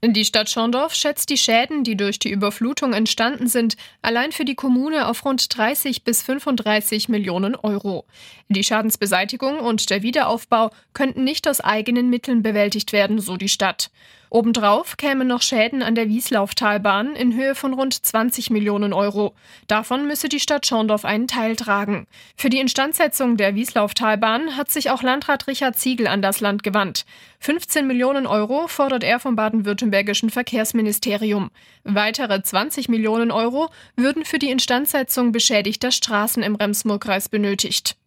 Die Stadt Schorndorf schätzt die Schäden, die durch die Überflutung entstanden sind, allein für die Kommune auf rund 30 bis 35 Millionen Euro. Die Schadensbeseitigung und der Wiederaufbau könnten nicht aus eigenen Mitteln bewältigt werden, so die Stadt. Obendrauf kämen noch Schäden an der Wieslauftalbahn in Höhe von rund 20 Millionen Euro. Davon müsse die Stadt Schorndorf einen Teil tragen. Für die Instandsetzung der Wieslauftalbahn hat sich auch Landrat Richard Ziegel an das Land gewandt. 15 Millionen Euro fordert er vom baden-württembergischen Verkehrsministerium. Weitere 20 Millionen Euro würden für die Instandsetzung beschädigter Straßen im Rems-Murr-Kreis benötigt.